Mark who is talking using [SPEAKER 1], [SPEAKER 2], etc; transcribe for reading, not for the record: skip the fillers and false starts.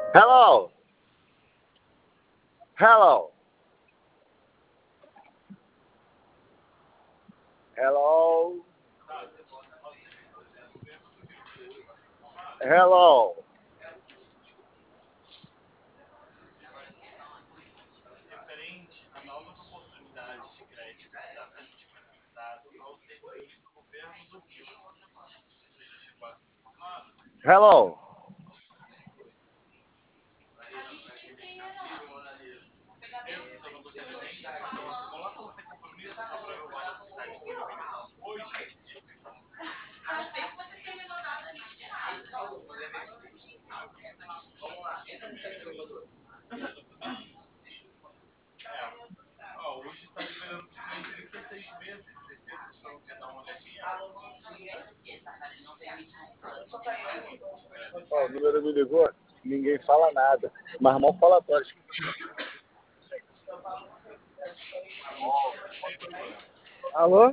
[SPEAKER 1] Hello. Hello. Hello. Hello. Hello. Ó, o número me ligou, ninguém fala nada. Mas mal falatório. Alô?